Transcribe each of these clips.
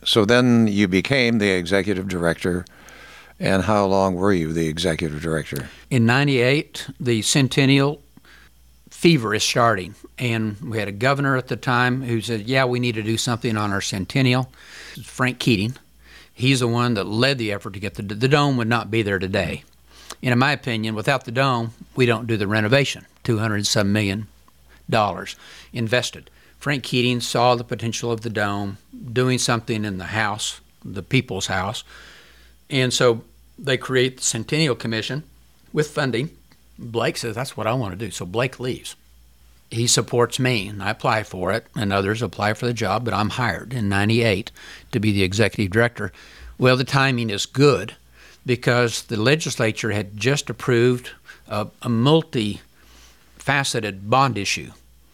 So then you became the executive director. And how long were you the executive director? In 98, the centennial fever is starting. And we had a governor at the time who said, yeah, we need to do something on our centennial. Frank Keating. He's the one that led the effort to get the dome would not be there today. And in my opinion, without the dome, we don't do the renovation, $207 million invested. Frank Keating saw the potential of the dome, doing something in the house, the people's house. And so they create the Centennial Commission with funding. Blake says, that's what I want to do. So Blake leaves. He supports me, and I apply for it, and others apply for the job, but I'm hired in 98 to be the executive director. Well, the timing is good because the legislature had just approved a multi-faceted bond issue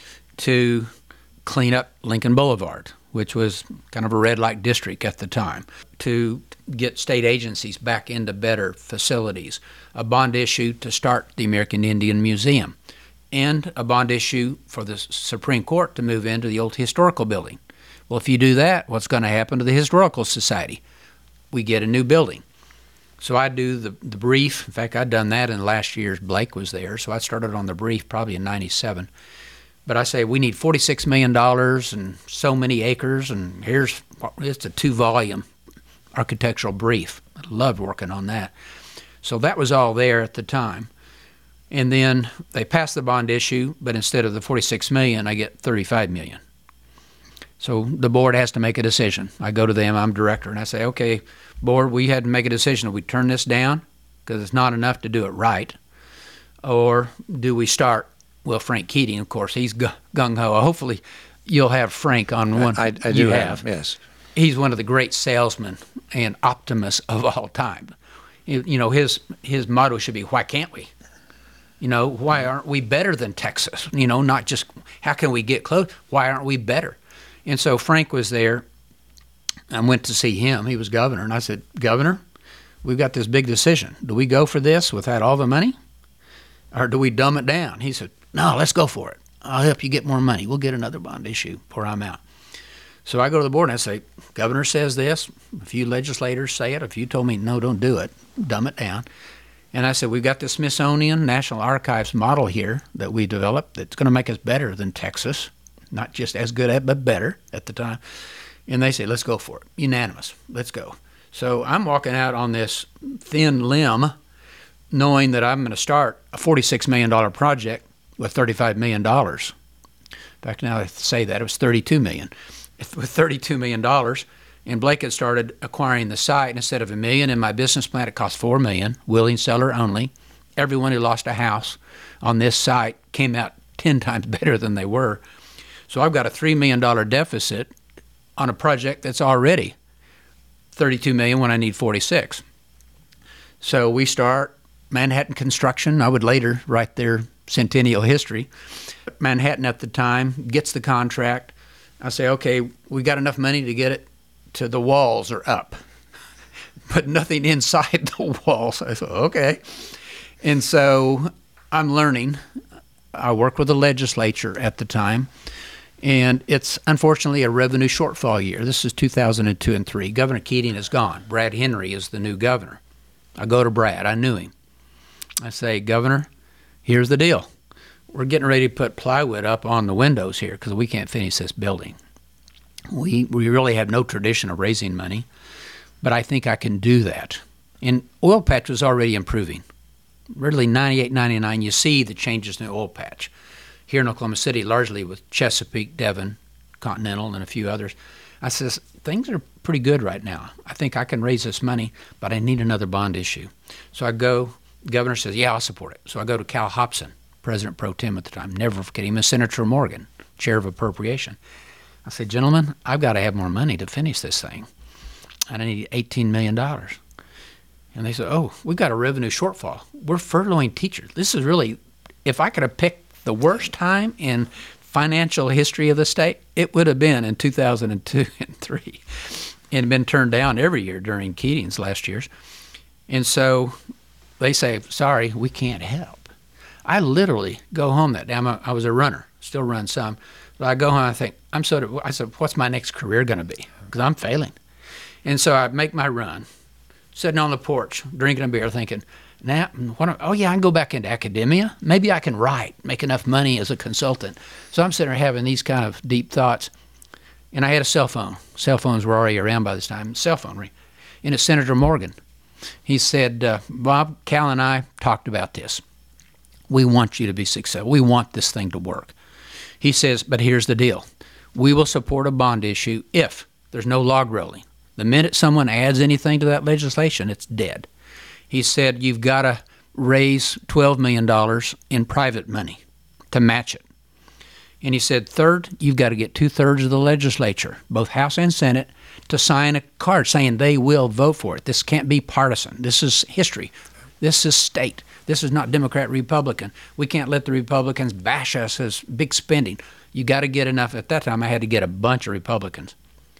to clean up Lincoln Boulevard, which was kind of a red light district at the time, to get state agencies back into better facilities, a bond issue to start the American Indian Museum, and a bond issue for the Supreme Court to move into the old historical building. Well, if you do that, what's going to happen to the Historical Society? We get a new building. So I do the brief. In fact, I'd done that in last year's. Blake was there, so I started on the brief probably in 97. But I say we need $46 million and so many acres, and it's a 2-volume architectural brief. I loved working on that. So that was all there at the time. And then they passed the bond issue, but instead of the $46 million, I get $35 million. So the board has to make a decision. I go to them, I'm director, and I say, okay, board, we had to make a decision. Do we turn this down because it's not enough to do it right? Or do we start? Well, Frank Keating, of course, he's gung-ho. Hopefully you'll have Frank on one. I do have, yes. He's one of the great salesmen and optimists of all time. You know, his motto should be, why can't we? You know, why aren't we better than Texas? You know, not just how can we get close? Why aren't we better? And so Frank was there. I went to see him. He was governor. And I said, Governor, we've got this big decision. Do we go for this without all the money? Or do we dumb it down? He said, no, let's go for it. I'll help you get more money. We'll get another bond issue before I'm out. So I go to the board and I say, Governor says this. A few legislators say it. If you told me, no, don't do it, dumb it down. And I said, we've got the Smithsonian National Archives model here that we developed that's going to make us better than Texas. Not just as good at, but better at the time. And they say, let's go for it. Unanimous. Let's go. So I'm walking out on this thin limb knowing that I'm going to start a $46 million project with $35 million. In fact, now I say that, it was $32 million. With $32 million, and Blake had started acquiring the site. Instead of $1 million in my business plan, it cost $4 million, willing seller only. Everyone who lost a house on this site came out 10 times better than they were. So I've got a $3 million deficit on a project that's already $32 million when I need 46. So we start Manhattan Construction. I would later write their centennial history. Manhattan at the time gets the contract. I say, okay, we got enough money to get it to the walls are up, but nothing inside the walls. I said, okay. And so I'm learning. I work with the legislature at the time, and it's unfortunately a revenue shortfall year. This is 2002 and 3. Governor Keating is gone. Brad Henry is the new governor. I go to Brad. I knew him. I say, Governor, here's the deal. We're getting ready to put plywood up on the windows here because we can't finish this building. We really have no tradition of raising money, but I think I can do that. And oil patch was already improving. Really, 98, 99, you see the changes in the oil patch. Here in Oklahoma City, largely with Chesapeake, Devon, Continental, and a few others. I says, things are pretty good right now. I think I can raise this money, but I need another bond issue. So I go, the governor says, yeah, I'll support it. So I go to Cal Hobson, President Pro Tem at the time, never forget him, and Senator Morgan, Chair of Appropriation. I said, gentlemen, I've got to have more money to finish this thing. I need $18 million. And they said, oh, we've got a revenue shortfall. We're furloughing teachers. This is really, if I could have picked the worst time in financial history of the state, it would have been in 2002 and 3. And been turned down every year during Keating's last years. And so they say, sorry, we can't help. I literally go home that day. I was a runner, still run some. But I go home and I think, I said, what's my next career going to be? Because I'm failing. And so I make my run, sitting on the porch, drinking a beer, thinking, now, oh yeah, I can go back into academia. Maybe I can write, make enough money as a consultant. So I'm sitting there having these kind of deep thoughts. And I had a cell phone. Cell phones were already around by this time. Cell phone ring. And it's Senator Morgan. He said, Bob, Cal and I talked about this. We want you to be successful. We want this thing to work. He says, but here's the deal. We will support a bond issue if there's no log rolling. The minute someone adds anything to that legislation, it's dead. He said, you've got to raise $12 million in private money to match it. And he said, third, you've got to get 2/3 of the legislature, both House and Senate, to sign a card saying they will vote for it. This can't be partisan. This is history. This is state. This is not Democrat, Republican. We can't let the Republicans bash us as big spending. You got to get enough. At that time, I had to get a bunch of Republicans.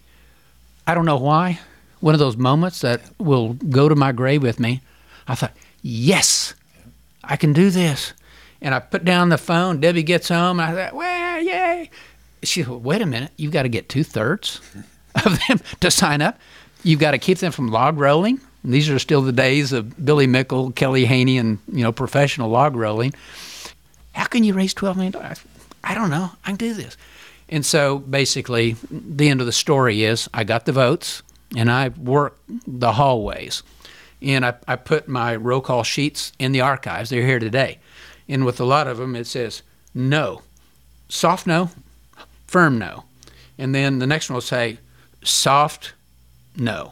I don't know why. One of those moments that will go to my grave with me. I thought, yes, I can do this. And I put down the phone. Debbie gets home. And I thought, well, yay. She said, wait a minute. You've got to get 2/3 of them to sign up. You've got to keep them from log rolling. And these are still the days of Billy Mickle, Kelly Haney, and professional log rolling. How can you raise $12 million? I don't know. I can do this. And so basically, the end of the story is I got the votes, and I worked the hallways. And I put my roll call sheets in the archives. They're here today. And with a lot of them, it says no, soft no, firm no. And then the next one will say soft no,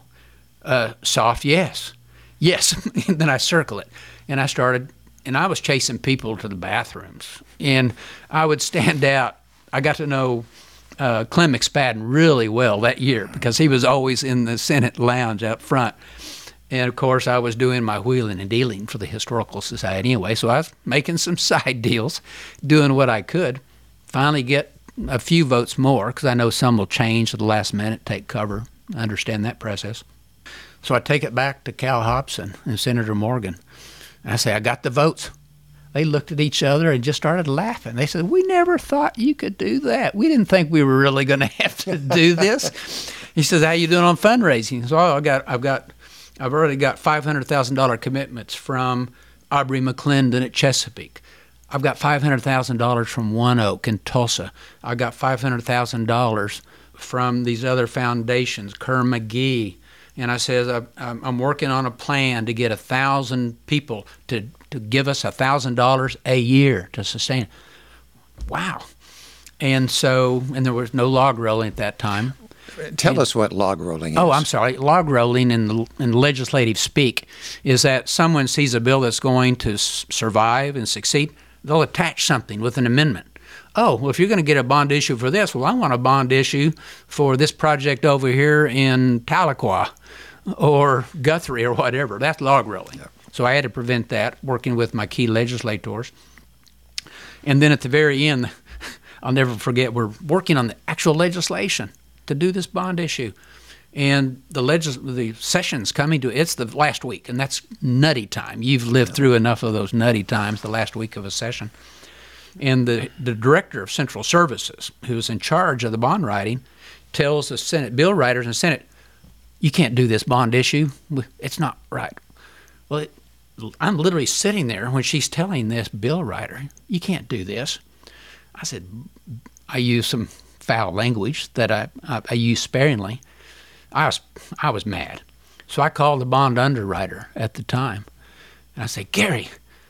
soft yes, yes. And then I circle it. And I started, and I was chasing people to the bathrooms. And I would stand out. I got to know Clem McSpadden really well that year because he was always in the Senate lounge up front. And, of course, I was doing my wheeling and dealing for the Historical Society anyway, so I was making some side deals, doing what I could. Finally get a few votes more because I know some will change at the last minute, take cover. I understand that process. So I take it back to Cal Hobson and Senator Morgan. And I say, I got the votes. They looked at each other and just started laughing. They said, we never thought you could do that. We didn't think we were really going to have to do this. He says, how you doing on fundraising? So I've already got $500,000 commitments from Aubrey McClendon at Chesapeake. I've got $500,000 from One Oak in Tulsa. I got $500,000 from these other foundations, Kerr McGee. And I said, I'm working on a plan to get 1,000 people to give us $1,000 a year to sustain it. Wow. And there was no log rolling at that time. Tell us what log rolling is. Oh, I'm sorry. Log rolling in legislative speak is that someone sees a bill that's going to survive and succeed, they'll attach something with an amendment. Oh, well, if you're going to get a bond issue for this, well, I want a bond issue for this project over here in Tahlequah or Guthrie or whatever. That's log rolling. Yeah. So I had to prevent that, working with my key legislators. And then at the very end, I'll never forget, we're working on the actual legislation to do this bond issue. And the session's coming to, it's the last week, and that's nutty time. You've lived through enough of those nutty times, the last week of a session. And the director of Central Services, who's in charge of the bond writing, tells the Senate bill writers in the Senate, you can't do this bond issue. It's not right. Well, I'm literally sitting there when she's telling this bill writer, you can't do this. I said, I use some foul language that I use sparingly. I was mad. So I called the bond underwriter at the time. And I said, Gary,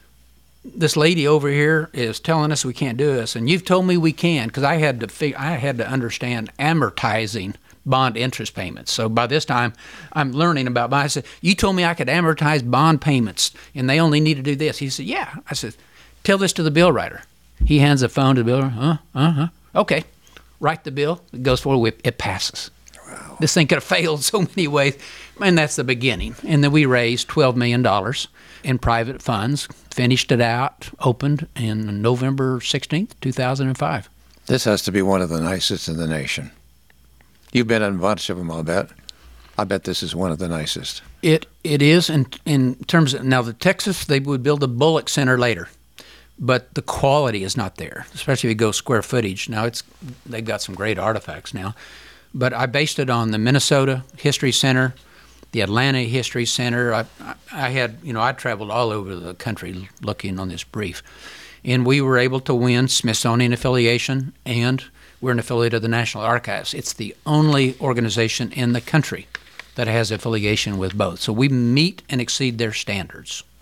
this lady over here is telling us we can't do this, and you've told me we can, because I had to understand amortizing bond interest payments. So by this time, I'm learning about bond. I said, you told me I could amortize bond payments, and they only need to do this. He said, yeah. I said, tell this to the bill writer. He hands the phone to the bill writer. Okay. Write the bill. It goes forward. It passes. Wow. This thing could have failed so many ways. And that's the beginning. And then we raised $12 million in private funds, finished it out, opened in November 16th, 2005. This has to be one of the nicest in the nation. You've been in a bunch of them, I'll bet. I bet this is one of the nicest. It is in terms of, now the Texas, they would build a Bullock Center later, but the quality is not there, especially if you go square footage. Now they've got some great artifacts now, but I based it on the Minnesota History Center, the Atlanta History Center. I had, I traveled all over the country looking on this brief, and we were able to win Smithsonian affiliation, and we're an affiliate of the National Archives. It's the only organization in the country that has affiliation with both. So we meet and exceed their standards.